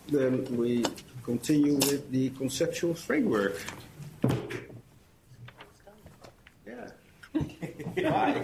Then we continue with the conceptual framework. Yeah. Hi.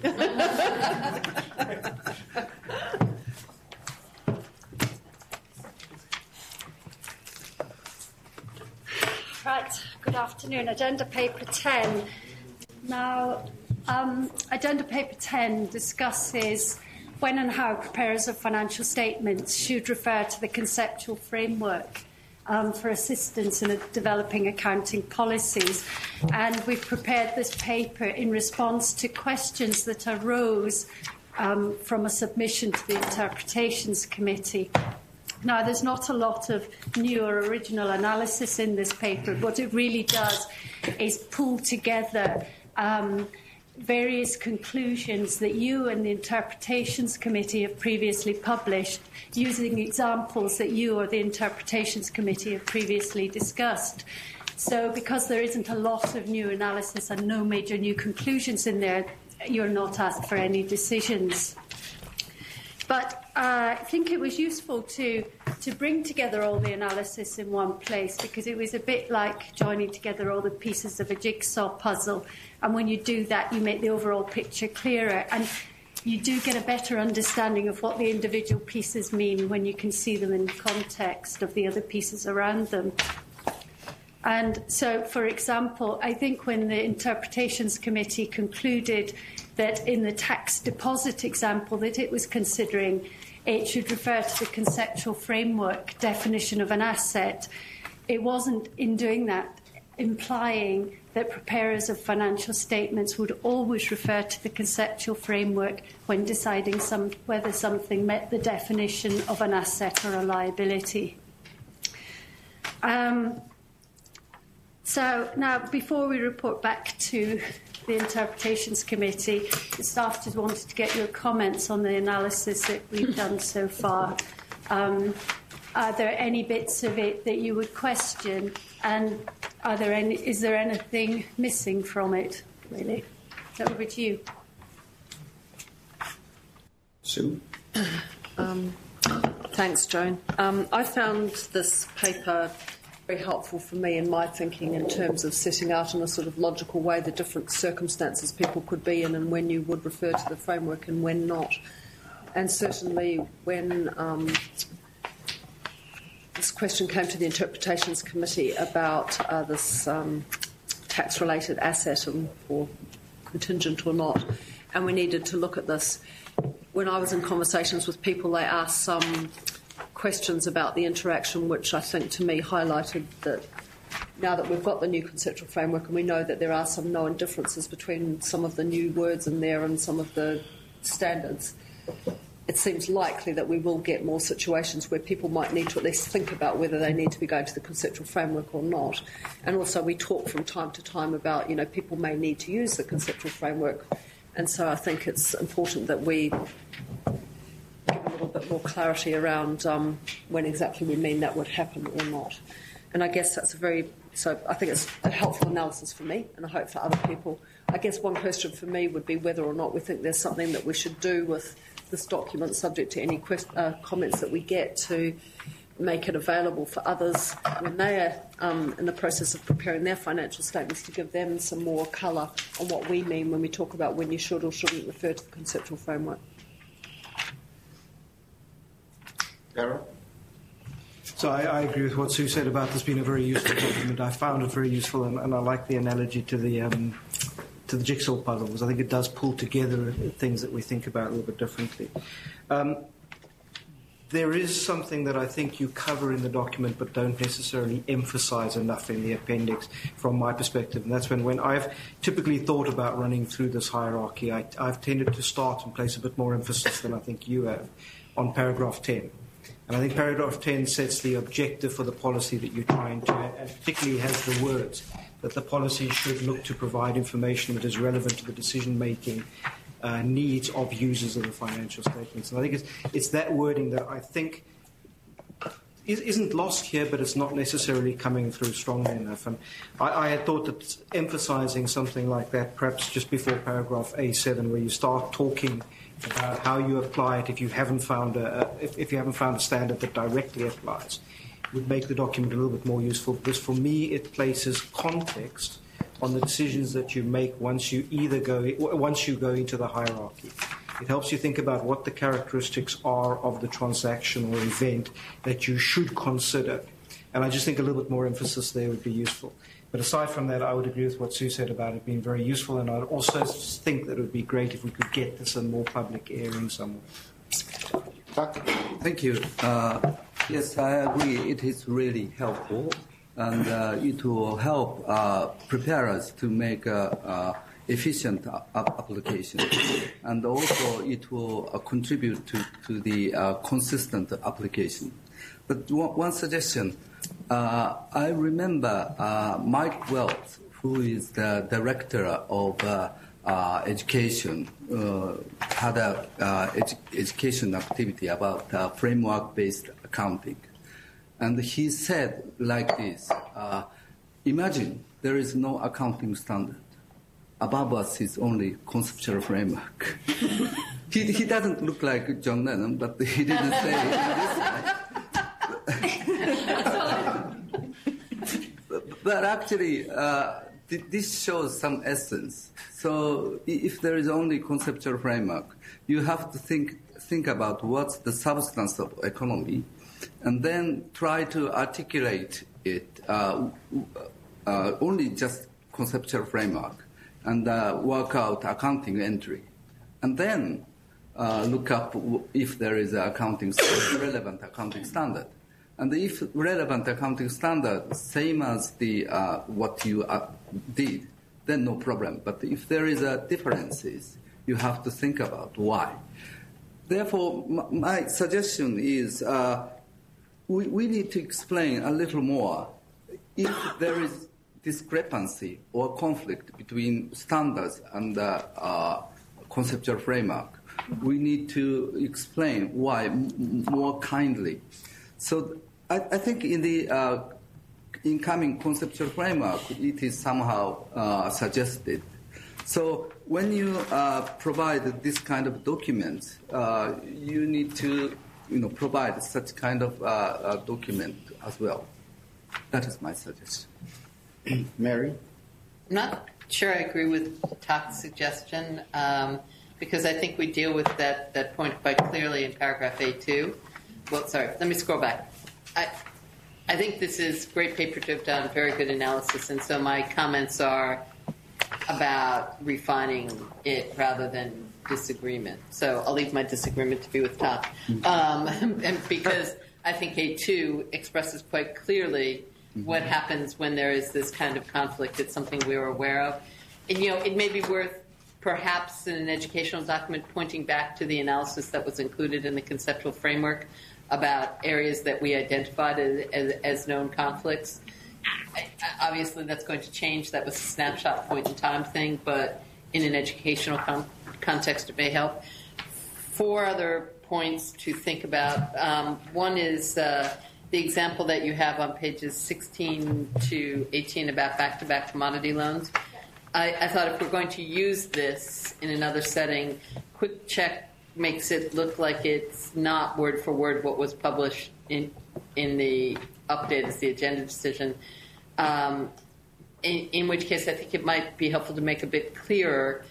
Right, good afternoon. Agenda Paper 10. Now, Agenda Paper 10 discusses when and how preparers of financial statements should refer to the conceptual framework for assistance in developing accounting policies. And we've prepared this paper in response to questions that arose from a submission to the Interpretations Committee. Now, there's not a lot of new or original analysis in this paper. What it really does is pull together various conclusions that you and the Interpretations Committee have previously published, using examples that you or the Interpretations Committee have previously discussed. So because there isn't a lot of new analysis and no major new conclusions in there, you're not asked for any decisions. But I think it was useful to bring together all the analysis in one place, because it was a bit like joining together all the pieces of a jigsaw puzzle. And when you do that, you make the overall picture clearer. And you do get a better understanding of what the individual pieces mean when you can see them in the context of the other pieces around them. And so, for example, I think when the Interpretations Committee concluded that in the tax deposit example that it was considering, it should refer to the conceptual framework definition of an asset, it wasn't, in doing that, implying that preparers of financial statements would always refer to the conceptual framework when deciding whether something met the definition of an asset or a liability. So now, before we report back to the Interpretations Committee, the staff just wanted to get your comments on the analysis that we've done so far. Are there any bits of it that you would question, and is there anything missing from it, really? Over to you. Sue? Thanks, Joan. I found this paper very helpful for me in my thinking in terms of setting out in a sort of logical way the different circumstances people could be in and when you would refer to the framework and when not. And certainly when this question came to the Interpretations Committee about this tax-related asset or contingent or not, and we needed to look at this. When I was in conversations with people, they asked some questions about the interaction, which I think to me highlighted that now that we've got the new conceptual framework and we know that there are some known differences between some of the new words in there and some of the standards, it seems likely that we will get more situations where people might need to at least think about whether they need to be going to the conceptual framework or not. And also we talk from time to time about, people may need to use the conceptual framework. And so I think it's important that we give a little bit more clarity around when exactly we mean that would happen or not. And I guess that's so I think it's a helpful analysis for me, and I hope for other people. I guess one question for me would be whether or not we think there's something that we should do with this document, subject to any comments that we get, to make it available for others when they are in the process of preparing their financial statements, to give them some more colour on what we mean when we talk about when you should or shouldn't refer to the conceptual framework. Darryl? So I agree with what Sue said about this being a very useful document. I found it very useful, and I like the analogy to the jigsaw puzzle, because I think it does pull together things that we think about a little bit differently. There is something that I think you cover in the document but don't necessarily emphasise enough in the appendix from my perspective, and that's when I've typically thought about running through this hierarchy, I've tended to start and place a bit more emphasis than I think you have on paragraph 10. And I think paragraph 10 sets the objective for the policy that you're trying to, and particularly has the words that the policy should look to provide information that is relevant to the decision-making needs of users of the financial statements. And I think it's that wording that I think isn't lost here, but it's not necessarily coming through strongly enough. And I had thought that emphasising something like that, perhaps just before paragraph A7, where you start talking about how you apply it if you haven't found a standard that directly applies would make the document a little bit more useful, because for me it places context on the decisions that you make once you go into the hierarchy. It helps you think about what the characteristics are of the transaction or event that you should consider. And I just think a little bit more emphasis there would be useful. But aside from that, I would agree with what Sue said about it being very useful, and I'd also think that it would be great if we could get this in more public airing somewhere. Thank you. Yes, I agree. It is really helpful, and it will help prepare us to make efficient application, and also it will contribute to the consistent application. But one suggestion. I remember Mike Wells, who is the director of education, had an education activity about framework-based accounting. And he said like this, imagine there is no accounting standard. Above us is only conceptual framework. He doesn't look like John Lennon, but he didn't say it this way. But actually, this shows some essence. So if there is only conceptual framework, you have to think about what's the substance of economy, and then try to articulate it only just conceptual framework, and work out accounting entry, and then look up if there is a relevant accounting standard. And if relevant accounting standard same as the what you did, then no problem. But if there is differences, you have to think about why. Therefore, my suggestion is we need to explain a little more if there is discrepancy or conflict between standards and conceptual framework. We need to explain why more kindly. So I think in the incoming conceptual framework, it is somehow suggested. So when you provide this kind of documents, you need to provide such kind of document as well. That is my suggestion. Mary? I'm not sure I agree with Tak's suggestion, because I think we deal with that point quite clearly in paragraph A2. Well, sorry, let me scroll back. I think this is great paper to have done, very good analysis, and so my comments are about refining it rather than disagreement. So I'll leave my disagreement to be with Tak. And because I think A2 expresses quite clearly what happens when there is this kind of conflict. It's something we are aware of. And, it may be worth perhaps in an educational document pointing back to the analysis that was included in the conceptual framework about areas that we identified as known conflicts. Obviously, that's going to change. That was a snapshot point in time thing, but in an educational context, it may help. 4 other points to think about. One is the example that you have on pages 16 to 18 about back-to-back commodity loans. I thought if we're going to use this in another setting, quick check makes it look like it's not word for word what was published in the update as the agenda decision. In which case, I think it might be helpful to make a bit clearer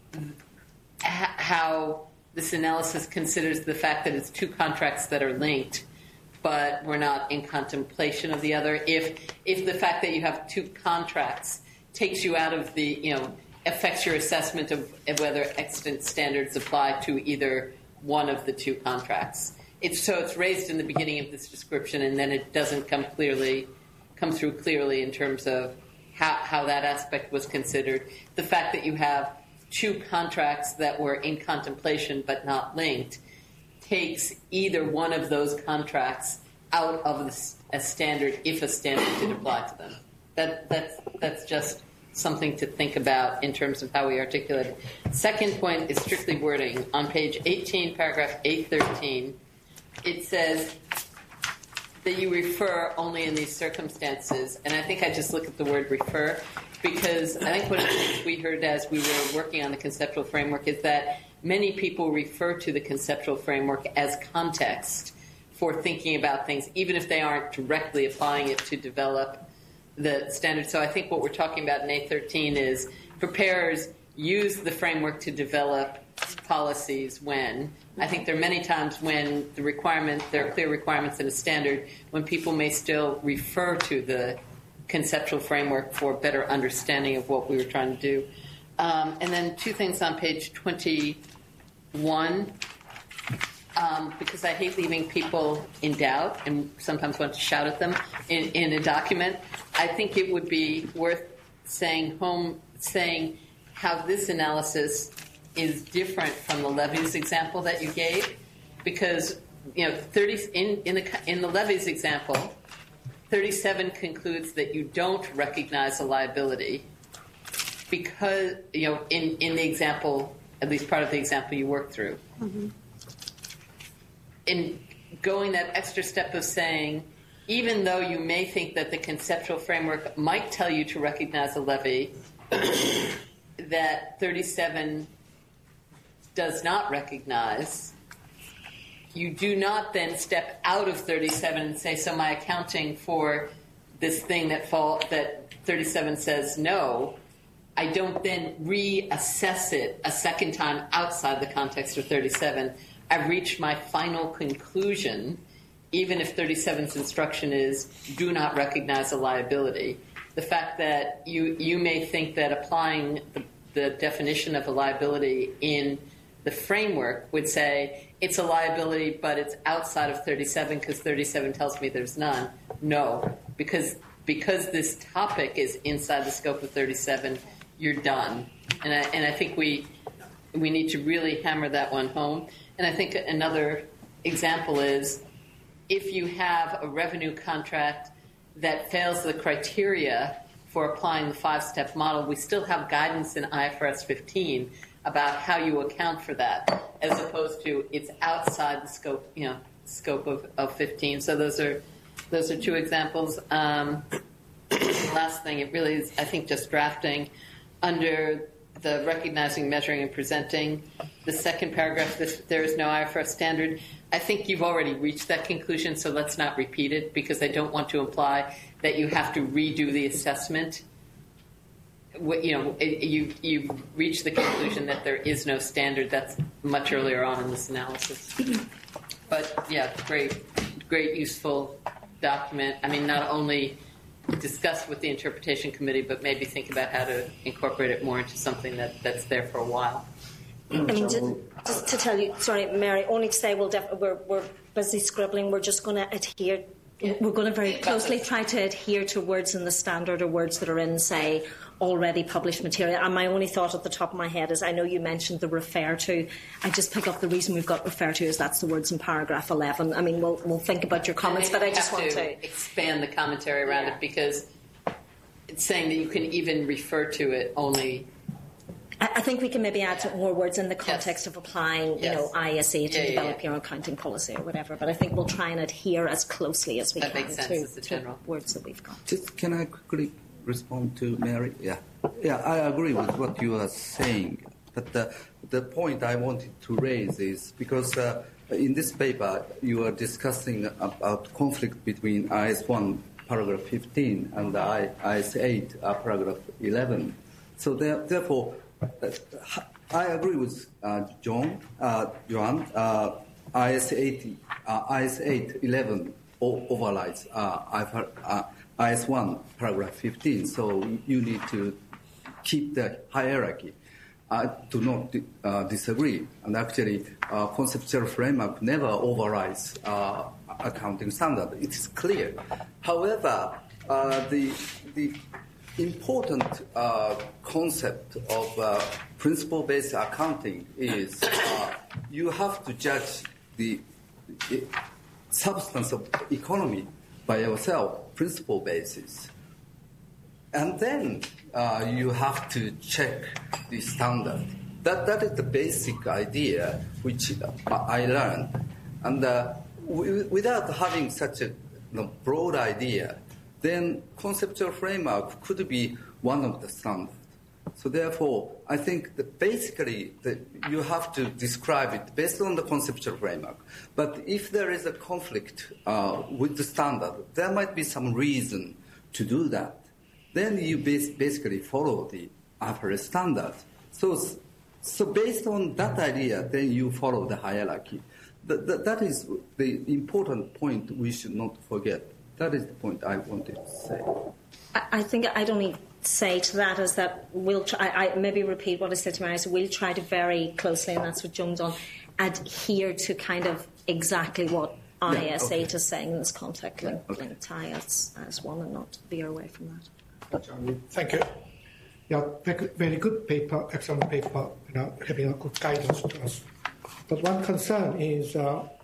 how this analysis considers the fact that it's 2 contracts that are linked, but we're not in contemplation of the other. If the fact that you have 2 contracts takes you out of the, affects your assessment of whether extant standards apply to either one of the 2 contracts. It's raised in the beginning of this description, and then it doesn't come through clearly in terms of how that aspect was considered. The fact that you have 2 contracts that were in contemplation but not linked takes either one of those contracts out of a standard if a standard did apply to them. That's just something to think about in terms of how we articulate it. Second point is strictly wording. On page 18, paragraph 813, it says that you refer only in these circumstances, and I think I just look at the word refer, because I think one of the things we heard as we were working on the conceptual framework is that many people refer to the conceptual framework as context for thinking about things, even if they aren't directly applying it to develop the standard. So I think what we're talking about in A13 is preparers use the framework to develop policies when. I think there are many times when there are clear requirements in a standard when people may still refer to the conceptual framework for better understanding of what we were trying to do. And then two things on page 21, because I hate leaving people in doubt and sometimes want to shout at them in a document. I think it would be worth saying how this analysis is different from the levies example that you gave, because in the levies example, 37 concludes that you don't recognize a liability because in the example, at least part of the example you worked through. Mm-hmm. In going that extra step of saying, even though you may think that the conceptual framework might tell you to recognize a levy, that 37 does not recognize, you do not then step out of 37 and say, so my accounting for this thing that 37 says no, I don't then reassess it a second time outside the context of 37. I've reached my final conclusion, even if 37's instruction is do not recognize a liability. The fact that you may think that applying the definition of a liability in the framework would say it's a liability, but it's outside of 37 because 37 tells me there's none. No, because this topic is inside the scope of 37, you're done. And I think we need to really hammer that one home. And I think another example is if you have a revenue contract that fails the criteria for applying the 5-step model, we still have guidance in IFRS 15 about how you account for that, as opposed to it's outside the scope of 15. So those are two examples. Last thing, it really is, I think, just drafting under the recognizing, measuring, and presenting. The second paragraph, there is no IFRS standard. I think you've already reached that conclusion, so let's not repeat it, because I don't want to imply that you have to redo the assessment. You've reached the conclusion that there is no standard. That's much earlier on in this analysis. But yeah, great, useful document. I mean, not only discuss with the interpretation committee, but maybe think about how to incorporate it more into something that's there for a while. I mean, just to tell you, sorry, Mary, only to say we're busy scribbling. We're just going to adhere. We're going to very closely try to adhere to words in the standard or words that are in, say, already published material. And my only thought at the top of my head is, I know you mentioned the refer to. I just pick up the reason we've got refer to is that's the words in paragraph 11. I mean, we'll think about your comments, but I just want to expand the commentary around it, because it's saying that you can even refer to it only. I think we can maybe add some more words in the context of applying, ISE to develop your accounting policy or whatever. But I think we'll try and adhere as closely as we can to words that we've got. Just can I quickly respond to Mary? Yeah, I agree with what you are saying. But the point I wanted to raise is because in this paper you are discussing about conflict between IS1 paragraph 15 and IS 8 paragraph 11. So therefore. I agree with Joan. IS 8:11 overrides IS 1 paragraph 15. So you need to keep the hierarchy. I do not disagree. And actually, conceptual framework never overrides accounting standard. It is clear. However, the important concept of principle-based accounting is you have to judge the substance of economy by yourself, principle basis. And then you have to check the standard. That is the basic idea which I learned. And without having such a broad idea, then conceptual framework could be one of the standards. So therefore, I think that basically you have to describe it based on the conceptual framework. But if there is a conflict with the standard, there might be some reason to do that. Then you basically follow the IFRS standard. So based on that idea, then you follow the hierarchy. That is the important point we should not forget. That is the point I wanted to say. I think I'd only say to that is that we'll try, I maybe repeat what I said to Mary, so we'll try to very closely, and that's what Joan's on, adhere to kind of exactly what IS8 is saying in this context, link TIE as one and not veer away from that. Thank you. Yeah, very good paper, excellent paper, having a good guidance to us. But one concern is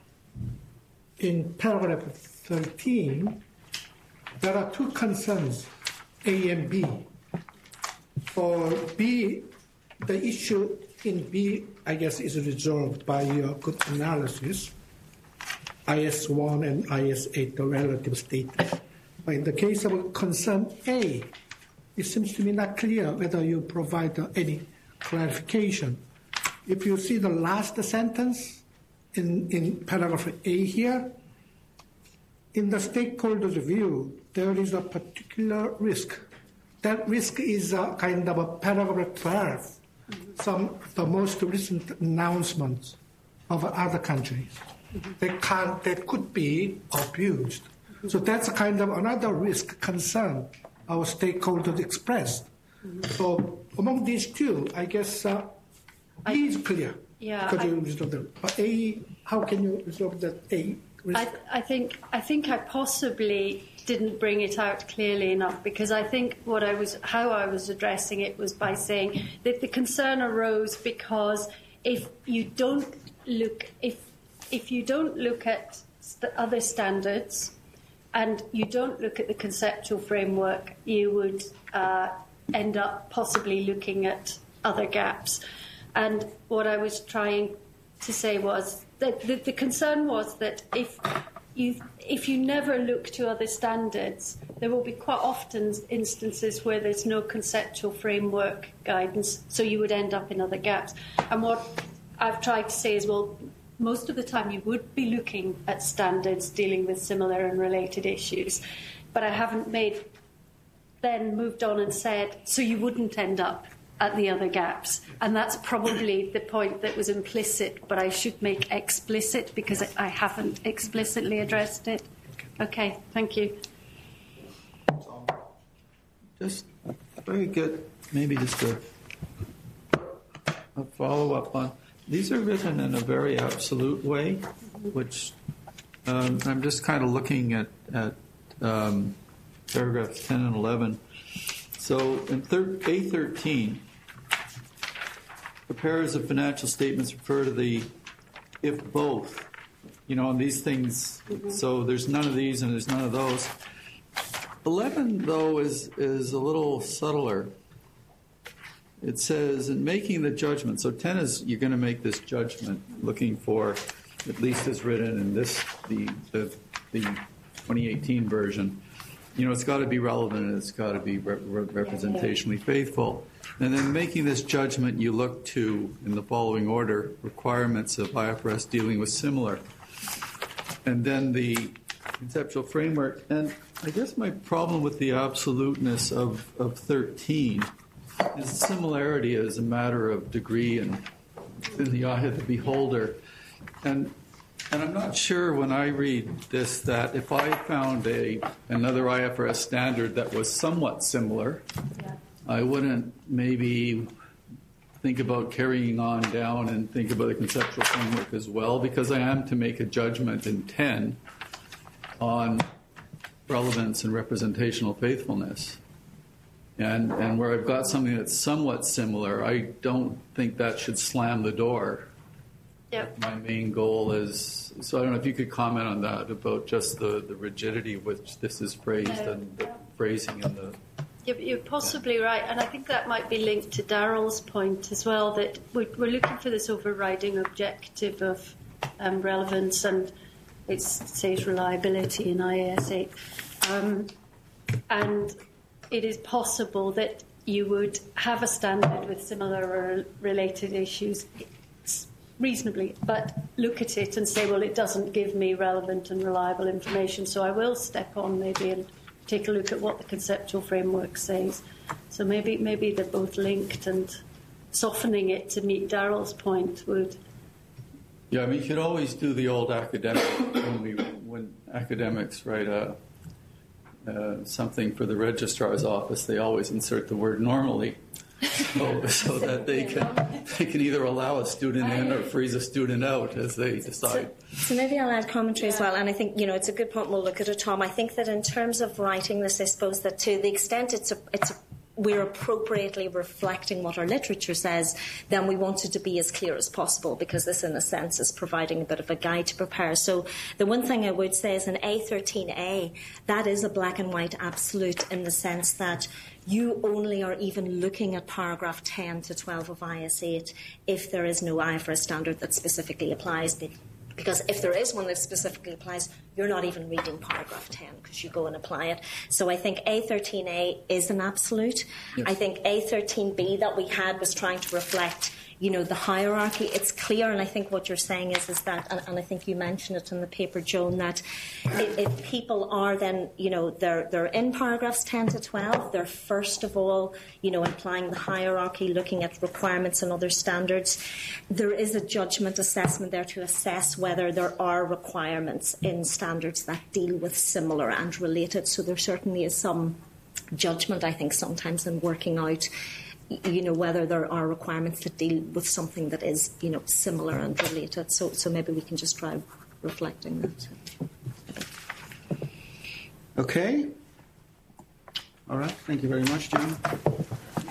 in paragraph 13, there are two concerns, A and B. For B, the issue in B, I guess, is resolved by your good analysis, IS1 and IS8, the relative status. But in the case of concern A, it seems to me not clear whether you provide any clarification. If you see the last sentence in paragraph A here, in the stakeholders' view, there is a particular risk. That risk is a kind of a paragraph 12, some of the most recent announcements of other countries. They could be abused. So that's a kind of another risk concern our stakeholders expressed. So among these two, I guess B is clear. Yeah. Could you resolve that? But A, how can you resolve that A risk? I think I possibly didn't bring it out clearly enough, because I think how I was addressing it was by saying that the concern arose because if you don't look at other standards and you don't look at the conceptual framework, you would end up possibly looking at other gaps. And what I was trying to say was that the concern was that if you never look to other standards, there will be quite often instances where there's no conceptual framework guidance, so you would end up in other gaps. And what I've tried to say is, well, most of the time you would be looking at standards dealing with similar and related issues, but I haven't moved on and said, so you wouldn't end up at the other gaps. And that's probably the point that was implicit, but I should make explicit because I haven't explicitly addressed it. Okay, thank you. Just very good, maybe just a follow-up on, these are written in a very absolute way, which I'm just kind of looking at paragraphs 10 and 11. So in A13, preparers of financial statements refer to the if both, on these things. So there's none of these and there's none of those. 11, though, is a little subtler. It says, in making the judgment, so 10 is you're going to make this judgment looking for, at least as written in the 2018 version, it's got to be relevant and it's got to be representationally faithful. And then making this judgment, you look to, in the following order, requirements of IFRS dealing with similar. And then the conceptual framework. And I guess my problem with the absoluteness of 13 is the similarity as a matter of degree and in the eye of the beholder. And I'm not sure when I read this that if I found another IFRS standard that was somewhat similar, I wouldn't maybe think about carrying on down and think about the conceptual framework as well, because I am to make a judgment in 10 on relevance and representational faithfulness. And where I've got something that's somewhat similar, I don't think that should slam the door. Yep. My main goal is, so I don't know if you could comment on that, about just the rigidity which this is phrased and the phrasing and the... You're possibly right, and I think that might be linked to Darrell's point as well, that we're looking for this overriding objective of relevance, and it says reliability in IAS 8. And it is possible that you would have a standard with similar or related issues reasonably, but look at it and say, well, it doesn't give me relevant and reliable information, so I will step on maybe and take a look at what the conceptual framework says. So maybe they're both linked, and softening it to meet Daryl's point would... Yeah, I mean, you could always do the old academic, when academics write something for the registrar's office, they always insert the word normally, so that they can either allow a student in or freeze a student out as they decide. So maybe I'll add commentary as well, and I think, it's a good point. We'll look at it, Tom. I think that in terms of writing this, I suppose that to the extent we're appropriately reflecting what our literature says, then we want it to be as clear as possible, because this, in a sense, is providing a bit of a guide to prepare. So the one thing I would say is in A13A, that is a black and white absolute, in the sense that you only are even looking at paragraph 10 to 12 of IS8 if there is no IFRS standard that specifically applies. Because if there is one that specifically applies, you're not even reading paragraph 10 because you go and apply it. So I think A13A is an absolute. Yes. I think A13B that we had was trying to reflect, the hierarchy. It's clear, and I think what you're saying is that, and I think you mentioned it in the paper, Joan, that if people are then, they're in paragraphs 10 to 12, they're first of all, implying the hierarchy, looking at requirements and other standards. There is a judgment assessment there to assess whether there are requirements in standards that deal with similar and related. So there certainly is some judgment, I think, sometimes in working out whether there are requirements that deal with something that is, similar and related. So maybe we can just try reflecting that. Okay. All right. Thank you very much, John.